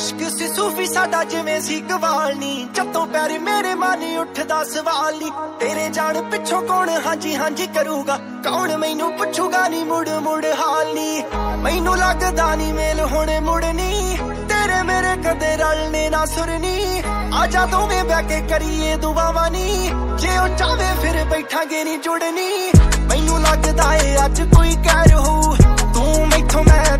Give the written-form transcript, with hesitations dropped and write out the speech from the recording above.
इश्क सी सूफी साडा जिवें सी गवाल नी, जदों पैर मेरे मन उठदा सवाल नी, तेरे जान पिछों कौन हांजी हांजी करूगा, कौन मैनू पुछूगा नी मुड़ मुड़ हाल नी, मैनू लगदा नी मेल हुण मुड़नी, तेरे मेरे कदे रलने ना सुरनी, आजा दोवें बैठ के करिए दुआवां नी, जे ओ चाहे फिर बैठांगे नी जुड़नी, मैनू लगदा ए अज कोई कहर हो, तू मैथों मैं